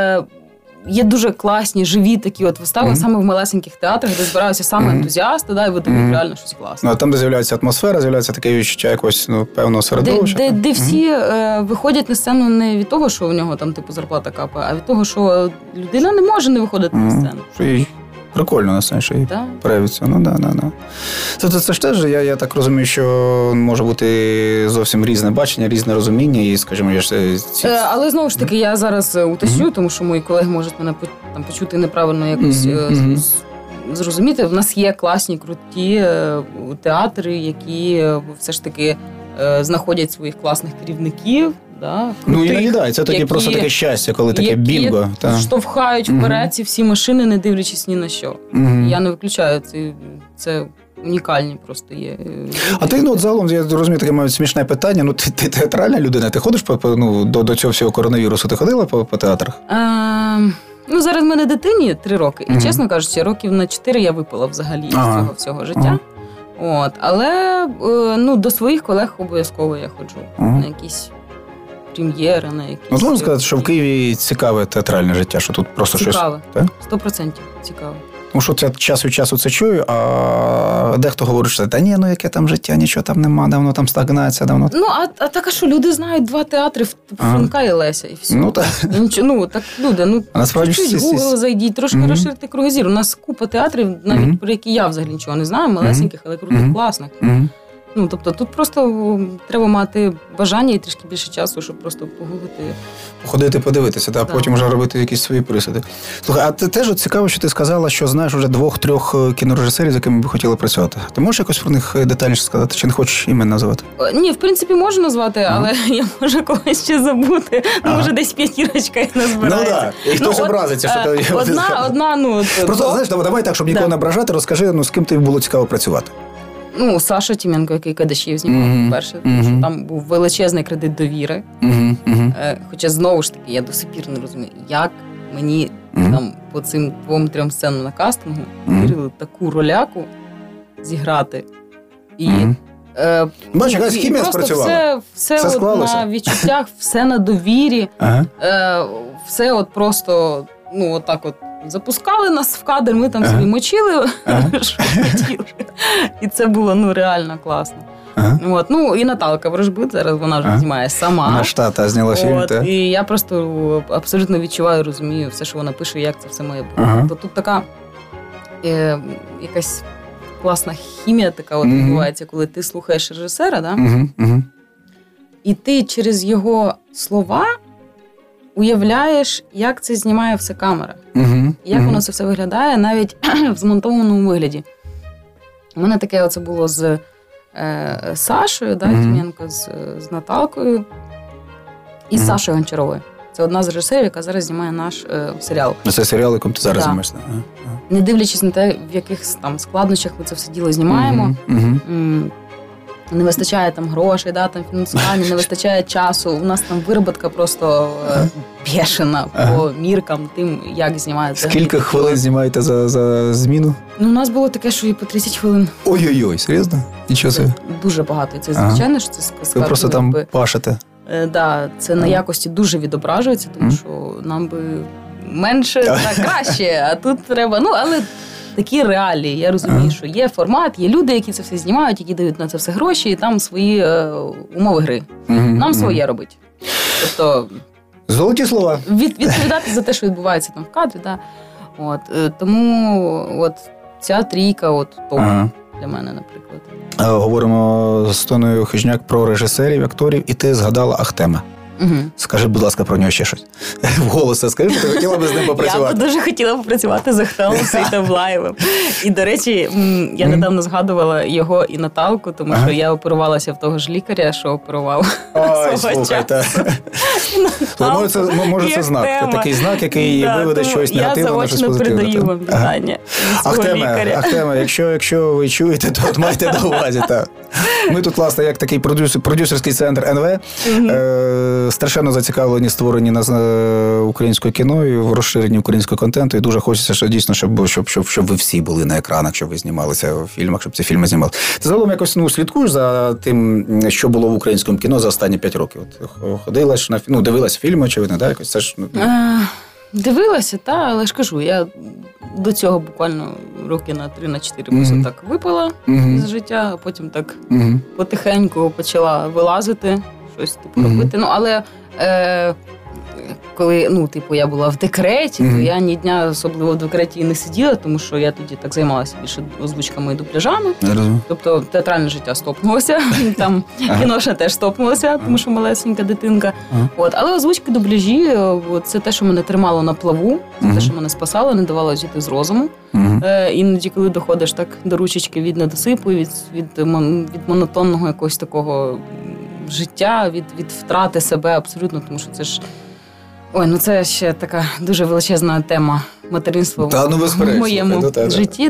Є дуже класні, живі такі от вистави, саме в малесеньких театрах, де збираються саме ентузіасти, і видають реально щось класне. А там, де з'являється атмосфера, з'являється таке відчуття якогось певного середовища. Де всі виходять на сцену не від того, що у нього там зарплата капає, а від того, що людина не може не виходити на сцену. Прикольно, на сцені, що і проявиться. Це ж теж, я так розумію, що може бути зовсім різне бачення, різне розуміння, і, скажімо, але, знову ж таки, я зараз уточню, тому що мої колеги можуть мене там почути неправильно якось зрозуміти. В нас є класні, круті театри, які все ж таки знаходять своїх класних керівників. Іноді, це таке просто таке щастя, коли таке бінго. Штовхають вперед ці всі машини, не дивлячись ні на що. Я не виключаю, це унікальні просто є. А ти, загалом, я розумію, таке мають смішне питання, ти театральна людина, ти ходиш до цього всього коронавірусу, ти ходила по театрах? Зараз в мене дитині 3 роки, і, чесно кажучи, років на 4 я випала взагалі з цього всього життя. Але до своїх колег обов'язково я ходжу на якісь прем'єри, на якісь... Можна сказати, що в Києві цікаве театральне життя, що тут просто цікаве. Щось... 100% цікаве. Тому що я час від часу це чую, а дехто говорить, що яке там життя, нічого там нема, давно там стагнація, давно... А так, а що, люди знають 2 театри, Франка і Леся, і все. Так люди, чуть Google зайдіть, трошки розширити кругозір. У нас купа театрів, навіть про які я взагалі нічого не знаю, малесеньких, але крутих, класних. Тобто тут просто треба мати бажання і трішки більше часу, щоб просто погуглити. Походити, подивитися, а потім вже робити якісь свої присуди. Слухай, а ти теж цікаво, що ти сказала, що знаєш вже 2-3 кінорежисерів, з якими би хотіла працювати. Ти можеш якось про них детальніше сказати, чи не хочеш імен називати? Ні, в принципі, можу назвати, але я можу когось ще забути. Може, десь 5 назбирається. І хтось образиться, що ти... Одна. Просто, знаєш, давай так, щоб нікого не ображати, розкажи, з ким тобі було цікаво працювати. Саша Тіменко, який Кадишів знімав перше, тому що там був величезний кредит довіри. Хоча, знову ж таки, я до сих пір не розумію, як мені там по цим 2-3 сценам на кастингу вирили таку роляку зіграти. І бачиш, якась хімія спрацювала. Все на відчуттях, все на довірі, все от просто, отак от. Запускали нас в кадр, ми там собі мочили, що хотіли. І це було реально класно. І Наталка Ворожбит, зараз вона вже знімає сама. Вона штата зняла фільм. І я просто абсолютно відчуваю, розумію все, що вона пише, як це все має бути. То тут така якась класна хімія така от відбувається, коли ти слухаєш режисера, і ти через його слова уявляєш, як це знімає все камера. Як воно це все виглядає, навіть в змонтованому вигляді. У мене таке оце було з Сашою, Тіменко, з Наталкою і з Сашою Гончаровою. Це одна з режисерів, яка зараз знімає наш серіал. Це серіал, яким ти зараз знімаєшся? Не дивлячись на те, в яких там складнощах ми це все діло знімаємо. Не вистачає там грошей, там фінансування, не вистачає часу. У нас там вироботка просто бешена по міркам тим, як знімається. Скільки хвилин знімаєте за зміну? У нас було таке, що і по 30 хвилин. Ой-ой-ой, серйозно? Нічого собі. Дуже багато. Це звичайно, що це сказати. Ви просто там пашете. Це на якості дуже відображується, тому що нам би менше та краще, а тут треба, але такі реалії. Я розумію, що є формат, є люди, які це все знімають, які дають на це все гроші, і там свої умови гри. Нам своє робить. Тобто... Золоті слова. Відповідати за те, що відбувається там в кадрі. Тому ця трійка топ для мене, наприклад. Говоримо з Тоною Хижняк про режисерів, акторів, і ти згадала Ахтема. Скажи, будь ласка, про нього ще щось. Вголос скажи, що ти хотіла би з ним попрацювати. Я б дуже хотіла попрацювати з Ахтемом Сейтаблаєвим. І, до речі, я недавно згадувала його і Наталку, тому що я оперувалася в того ж лікаря, що оперував свого часу. Може, це знак. Такий знак, який виведе щось негативне на щось позитивне. Я заочно передаю вам вітання від цього лікаря. Ахтеме, якщо ви чуєте, то от майте на увазі. Ми тут, власне, як такий продюсерський центр НВ, страшенно зацікавлені створені українською кіно і в розширенні українського контенту. І дуже хочеться, що дійсно, щоб ви всі були на екранах, щоб ви знімалися в фільмах, щоб ці фільми знімали. Ти загалом якось слідкуєш за тим, що було в українському кіно за останні 5 років? Ходила ж дивилась фільми, очевидно, так? Якось це ж... Дивилася, але ж кажу, я до цього буквально роки на 3-4 просто так випала з життя, а потім так потихеньку почала вилазити, щось робити. Але коли, я була в декреті, то я ні дня особливо в декреті і не сиділа, тому що я тоді так займалася більше озвучками і дубляжами. Тобто театральне життя стопнулося, там кіношне теж стопнулося, тому що малесенька дитинка. Але озвучки, дубляжі, це те, що мене тримало на плаву, це те, що мене спасало, не давало жити з розуму. Іноді, коли доходиш так до ручечки від недосипу, від монотонного якогось такого життя, від втрати себе абсолютно, тому що це ж це ще така дуже величезна тема материнства в моєму житті.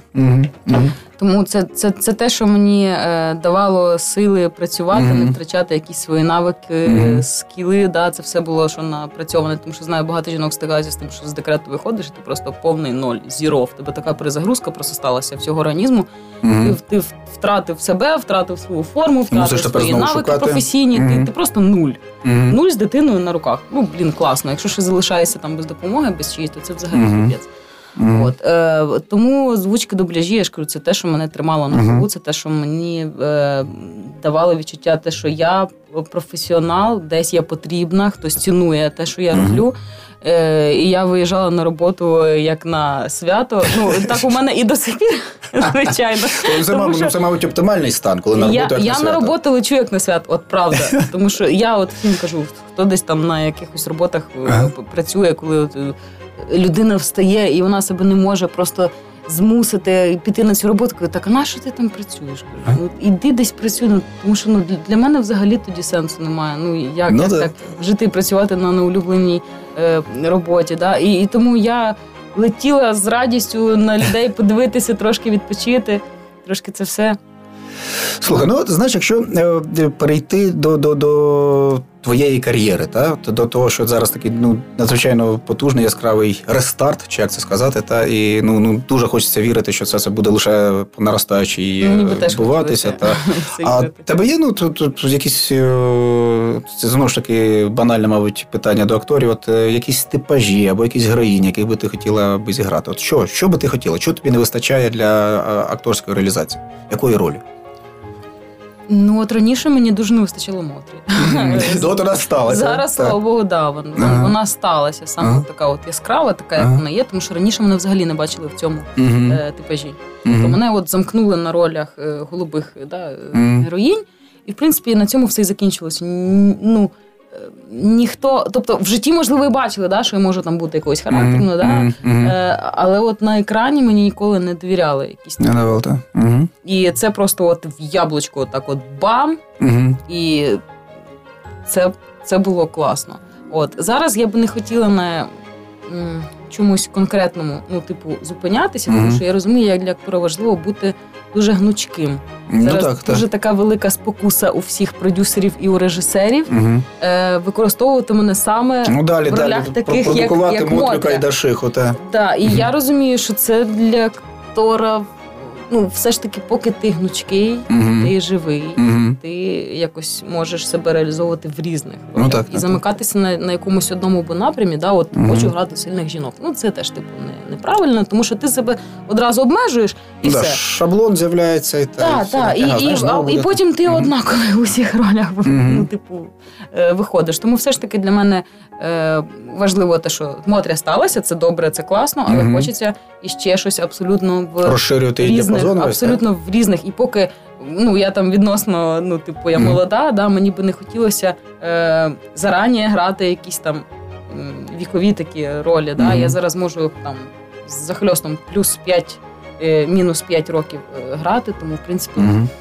Тому це те, що мені давало сили працювати, не втрачати якісь свої навики, скіли. Це все було, що напрацьоване. Тому що знаю, багато жінок стикаються з тим, що з декрету виходиш, і ти просто повний ноль, зіро. В тебе така перезагрузка просто сталася всього організму. Ти втратив себе, втратив свою форму, втратив свої навики професійні. Ти просто нуль. Нуль з дитиною на руках. Класно. Якщо ще залишаєшся там без допомоги, без чиїсь, то це взагалі капець. Тому озвучки, дубляжі, я ж кажу, це те, що мене тримало на плаву, це те, що мені давало відчуття, те, що я професіонал, десь я потрібна, хтось цінує те, що я роблю. І я виїжджала на роботу як на свято. Так у мене і до сих пір, звичайно. Це, мабуть, оптимальний стан, коли на роботу як на свято. Я на роботу лечу як на свято, правда. Тому що я всім кажу, хто десь там на якихось роботах працює, коли людина встає і вона себе не може просто змусити піти на цю роботу. Кажу, так, а на що ти там працюєш? Іди десь працюй, тому що для мене взагалі тоді сенсу немає. Як так жити і працювати на неулюбленій роботі. І тому я летіла з радістю на людей подивитися, трошки відпочити, трошки це все. Слухай, знаєш, якщо перейти до твоєї кар'єри, до того, що зараз такий надзвичайно потужний, яскравий рестарт, чи як це сказати, і дуже хочеться вірити, що це буде лише по наростаючій відбуватися. А тебе є тут якісь, це знову ж таки банальне, мабуть, питання до акторів, якісь типажі або якісь героїні, яких би ти хотіла би зіграти? Що би ти хотіла? Чого тобі не вистачає для акторської реалізації? Якої ролі? Раніше мені дуже не вистачило Мотрі. Вона сталася. Зараз, слава Богу, вона сталася. Саме така яскрава, така, як вона є, тому що раніше мене взагалі не бачили в цьому типажі. Тобто мене замкнули на ролях голубих героїнь, і, в принципі, на цьому все і закінчилося. Ніхто, тобто в житті, можливо, і бачили, що я можу там бути якогось характеру, але на екрані мені ніколи не довіряли якісь. І це просто в яблучко бам, і це було класно. Зараз я б не хотіла на чомусь конкретному, зупинятися, тому що я розумію, як для актора важливо бути дуже гнучким. Зараз дуже така велика спокуса у всіх продюсерів і у режисерів використовувати мене саме в ролях таких, як Мотря. І Дашиху. І я розумію, що це для актора, все ж таки, поки ти гнучкий, ти живий, ти якось можеш себе реалізовувати в різних ролях. І замикатися на якомусь одному напрямі, хочу грати сильних жінок. Це теж, неправильно, тому що ти себе одразу обмежуєш, і все. Шаблон з'являється. І потім ти однаковий у всіх ролях, виходиш. Тому все ж таки для мене важливо те, що Мотря сталася, це добре, це класно, але хочеться іще щось абсолютно в розширювати різних абсолютно в різних. І поки я там відносно, я молода, мені би не хотілося зарані грати якісь там вікові такі ролі. Да? Я зараз можу там з захльостом плюс 5, мінус 5 років грати, тому, в принципі,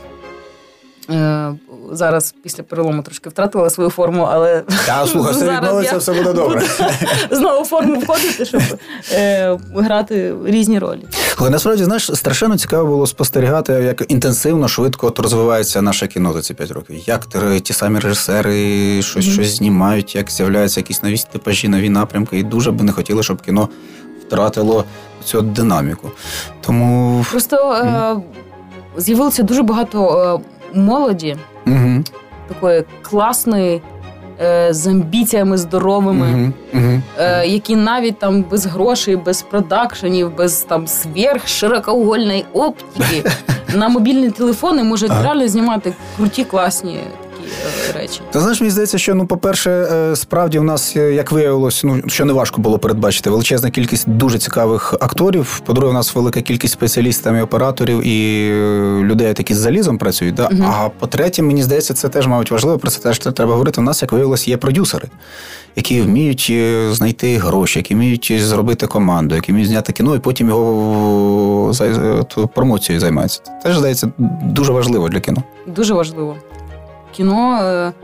зараз після перелому трошки втратила свою форму, але слухай, все відновиться, все буде добре. Знову в форму входити, щоб грати різні ролі. Але насправді, знаєш, страшенно цікаво було спостерігати, як інтенсивно, швидко розвивається наше кіно за ці 5 років. Як ті самі режисери щось знімають, як з'являються якісь нові типажі, нові напрямки. І дуже би не хотіли, щоб кіно втратило цю динаміку. Тому... Просто з'явилося дуже багато молоді, такої класної, з амбіціями здоровими, які навіть там без грошей, без продакшенів, без там сверхширокоугольної оптики на мобільні телефони можуть реально знімати круті, класні речі. Ти знаєш, мені здається, що, по-перше, справді в нас, як виявилось, що не важко було передбачити, величезна кількість дуже цікавих акторів. По-друге, у нас велика кількість спеціалістів і операторів і людей, які з залізом працюють. Да? А по-третє, мені здається, це теж, мабуть, важливо, про це теж треба говорити. У нас, як виявилось, є продюсери, які вміють знайти гроші, які вміють зробити команду, які вміють зняти кіно і потім його промоцією займаються. Це теж, здається, дуже важливо для кіно. Дуже важливо. Кіно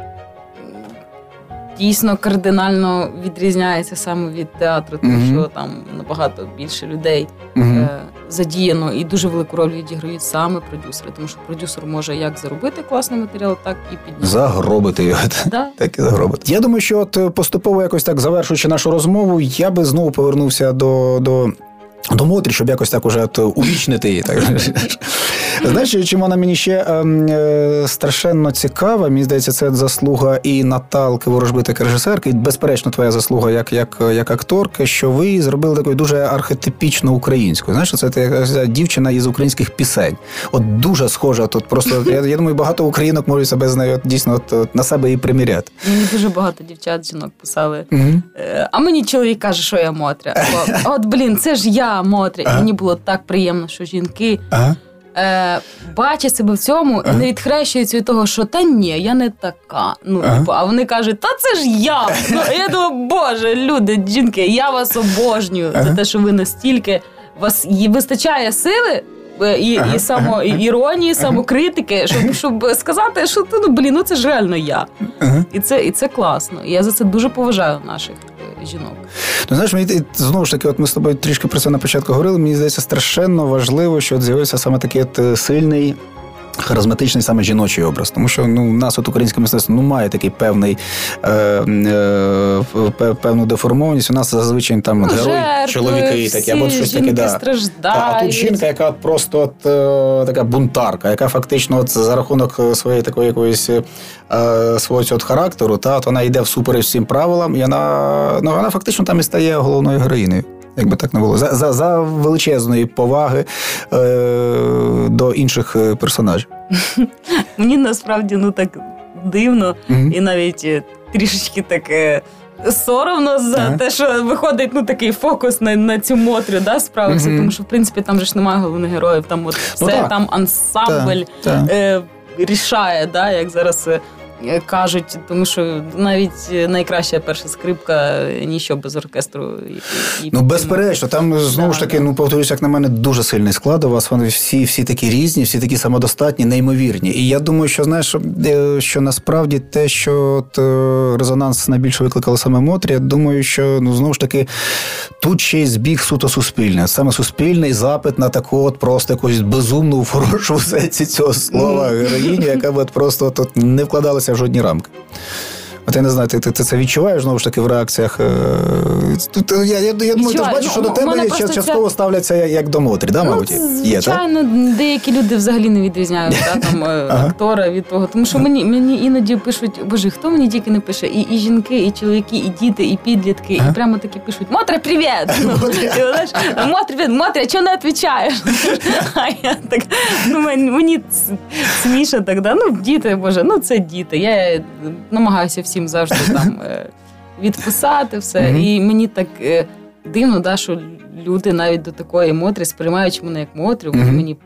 дійсно кардинально відрізняється саме від театру, тому що там набагато більше людей задіяно, і дуже велику роль відіграють саме продюсери, тому що продюсер може як заробити класний матеріал, так і підняти. Загробити його. Да. Так і загробити. Я думаю, що поступово якось так, завершуючи нашу розмову, я би знову повернувся до Мотрі, щоб якось так уже увічнити її. Так. Знаєш, чим вона мені ще страшенно цікава, мені здається, це заслуга і Наталки Ворожбит, як режисерки, і, безперечно, твоя заслуга як акторки, що ви зробили такою дуже архетипічно українською. Знаєш, це така дівчина із українських пісень. От дуже схожа тут. Просто, я думаю, багато українок можуть себе з нею дійсно на себе і приміряти. Мені дуже багато дівчат-жінок писали. А мені чоловік каже, що я Мотря. Це ж я Мотря. І мені було так приємно, що жінки... бачать себе в цьому і не відхрещуються від того, що та ні, я не така. А вони кажуть, та це ж я. Я думаю, боже, люди, жінки, я вас обожнюю за те, що ви настільки, вас вистачає сили і самоіронії, самокритики, щоб сказати, що це ж реально я. І це класно. І я за це дуже поважаю наших жінок. Знаєш, мені знову ж таки, ми з тобою трішки про це на початку говорили, мені здається, страшенно важливо, що з'явився саме такий сильний, харизматичний саме жіночий образ. Тому що у нас українське мистецтво має такий певну деформованість. У нас зазвичай там герої, чоловіки такі, або щось таке. А тут жінка, яка просто така бунтарка, яка фактично за рахунок своєї такої якоїсь свого цього характеру, то вона йде всупереч всім правилам, і вона фактично там і стає головною героїнею. Якби так не було. За величезної поваги до інших персонажів. Мені насправді так дивно і навіть трішечки таке соромно за те, що виходить такий фокус на цю Мотрю, справився, тому що в принципі там же ж немає головних героїв, там все там ансамбль рішає, як зараз кажуть, тому що навіть найкраща перша скрипка ніщо без оркестру. Безперечно, там знову ж таки, повторюсь, як на мене, дуже сильний склад у вас, вони всі такі різні, всі такі самодостатні, неймовірні. І я думаю, що, знаєш, що насправді те, що резонанс найбільше викликало саме Мотрі, я думаю, що, знову ж таки, тут ще й збіг суто суспільне. Саме суспільний запит на таку просто якусь безумну, в хорошому сенсі цього слова героїню, яка просто тут не вкладалася в жодні рамки. От я не знаю, ти це відчуваєш, знову ж таки, в реакціях? Я думаю, ти ж бачиш, що до тебе частково ставляться як до Мотрі, мабуть? Звичайно, деякі люди взагалі не відрізняють актора від того. Тому що мені іноді пишуть, боже, хто мені тільки не пише? І жінки, і чоловіки, і діти, і підлітки. І прямо таки пишуть, Мотря, привіт! Мотря, чого не відповідаєш? А я так, мені смішно так, діти, боже, це діти. Я намагаюся всім завжди там відписати все. І мені так дивно, що люди навіть до такої Мотрі, сприймаючи мене як Мотрю, мені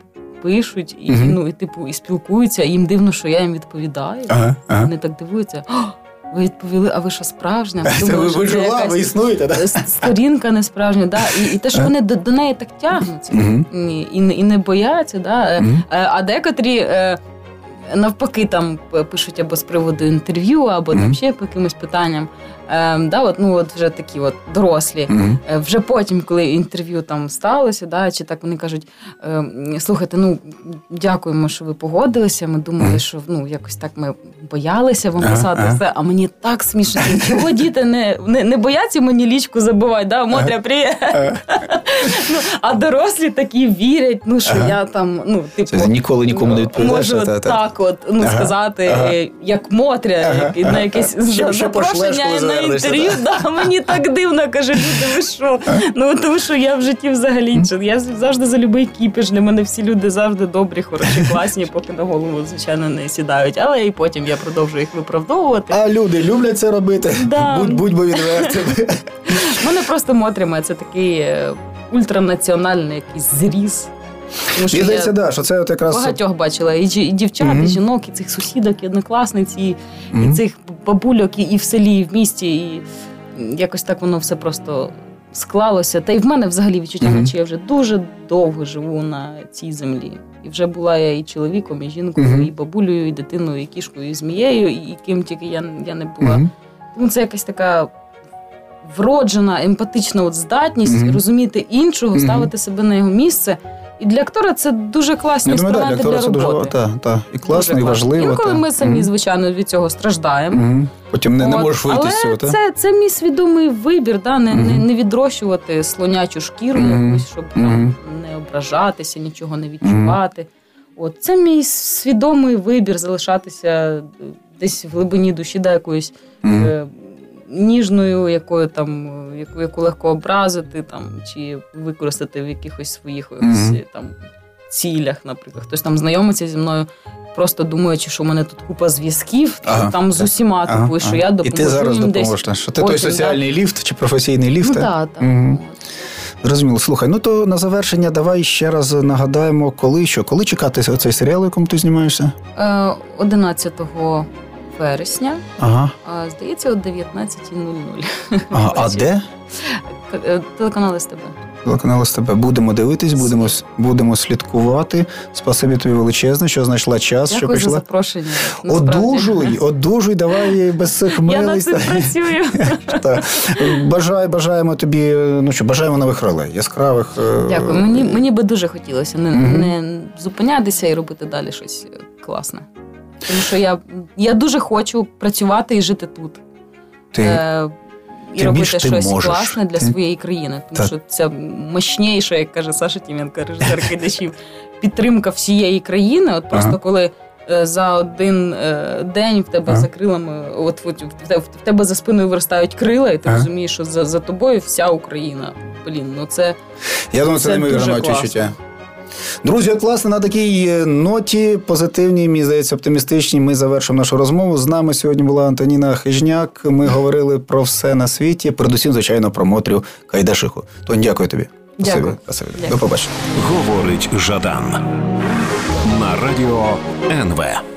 пишуть, і спілкуються, і їм дивно, що я їм відповідаю. Вони так дивуються, ви відповіли, а ви що, справжня? Ви жива, ви існуєте, так? Сторінка не справжня, да? І те, що вони до неї так тягнуться, і не бояться, да? А декотрі навпаки там пишуть або з приводу інтерв'ю, або там ще по якимось питанням. От вже такі от дорослі. Вже потім, коли інтерв'ю там сталося, да, чи так вони кажуть, слухайте, дякуємо, що ви погодилися, ми думали, що якось так ми боялися вам писати все, а мені так смішно, чого діти не бояться мені лічку забивати, да, Мотря, привіт. А дорослі такі вірять, що я там, ніколи нікому не відповідаєш. Можу так от, сказати, як Мотря, на якесь запрошення на інтерв'ю, мені так дивно, каже, люди, ви що? Тому що я в житті взагалі, я завжди за любий кіпіш, для мене всі люди завжди добрі, хороші, класні, поки на голову, звичайно, не сідають, але і потім я продовжую їх виправдовувати. А люди люблять це робити? Да. Будь-бо відвертими. У мене просто Мотря, це такий ультранаціональний якийсь зріз. Мені здається, що це от якраз... Багатьох бачила, і дівчат, і жінок, і цих сусідок, і однокласниць, і цих бабульок, і в селі, і в місті, і якось так воно все просто склалося. Та й в мене взагалі відчуття, наче я вже дуже довго живу на цій землі. І вже була я і чоловіком, і жінкою, і бабулею, і дитиною, і кішкою, і змією, і ким тільки я не була. Тому це якась така вроджена, емпатична здатність розуміти іншого, ставити себе на його місце. І для актора це дуже класні інструменти для роботи. І класно, і важливо. Інколи ми самі, звичайно, від цього страждаємо. Потім не можеш вийти з цього. Але це мій свідомий вибір, не відрощувати слонячу шкіру якусь, щоб не ображатися, нічого не відчувати. Це мій свідомий вибір залишатися десь в глибині душі, якоюсь ніжною, яку легко образити, чи використати в якихось своїх цілях, наприклад. Хтось там знайомиться зі мною, просто думаючи, що в мене тут купа зв'язків, з усіма, що я допоможу їм десь. І ти зараз допоможеш, що ти той соціальний ліфт чи професійний ліфт? Так. Зрозуміло. Слухай, то на завершення давай ще раз нагадаємо, коли чекати цей серіал, у якому ти знімаєшся? 11 вересня. Здається, о 19:00. А де? Телеканал СТБ. Телеканал СТБ. Будемо дивитись, будемо слідкувати. Спасибі тобі величезне, що знайшла час, що прийшла. Дякую за запрошення. Одужуй, давай без цих милиць. Я над цим працюю. Бажаємо тобі, бажаємо нових ролей, яскравих. Дякую. Мені би дуже хотілося не зупинятися і робити далі щось класне. Тому що я дуже хочу працювати і жити тут. І робити щось класне для своєї країни. Тому що це мощніша, як каже Саша Тіменко, режисер «Кайдашів», підтримка всієї країни. Просто коли за один день в тебе за крилами, в тебе за спиною виростають крила, і ти розумієш, що за тобою вся Україна. Це я думаю, це неймовірне відчуття. Друзі, власне, на такій ноті позитивній, мені здається, оптимістичній, ми завершимо нашу розмову. З нами сьогодні була Антоніна Хижняк. Ми говорили про все на світі, передусім, звичайно, про Мотрю Кайдашиху. Тонь, дякую тобі. Дякую. До побачення. Говорить Жадан на радіо НВ.